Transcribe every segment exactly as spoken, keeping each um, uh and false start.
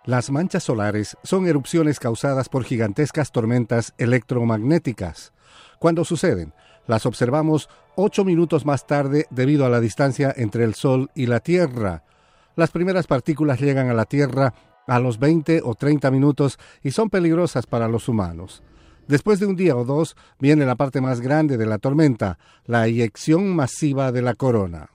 Las manchas solares son erupciones causadas por gigantescas tormentas electromagnéticas. Cuando suceden, las observamos ocho minutos más tarde debido a la distancia entre el Sol y la Tierra. Las primeras partículas llegan a la Tierra a los veinte o treinta minutos y son peligrosas para los humanos. Después de un día o dos viene la parte más grande de la tormenta, la eyección masiva de la corona.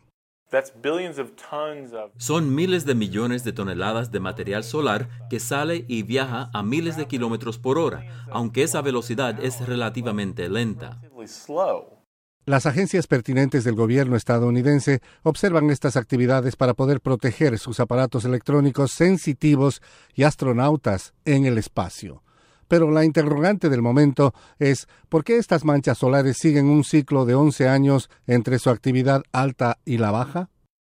Son miles de millones de toneladas de material solar que sale y viaja a miles de kilómetros por hora, aunque esa velocidad es relativamente lenta. Las agencias pertinentes del gobierno estadounidense observan estas actividades para poder proteger sus aparatos electrónicos sensitivos y astronautas en el espacio. Pero la interrogante del momento es ¿por qué estas manchas solares siguen un ciclo de once años entre su actividad alta y la baja?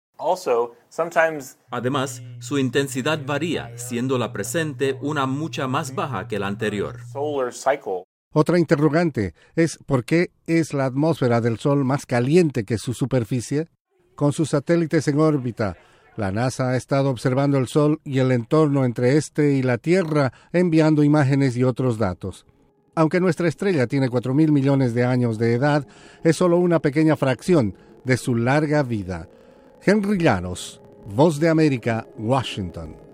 Además, su intensidad varía, siendo la presente una mucha más baja que la anterior. Otra interrogante es ¿por qué es la atmósfera del Sol más caliente que su superficie? Con sus satélites en órbita, la NASA ha estado observando el Sol y el entorno entre este y la Tierra, enviando imágenes y otros datos. Aunque nuestra estrella tiene cuatro mil millones de años de edad, es solo una pequeña fracción de su larga vida. Henry Llanos, Voz de América, Washington.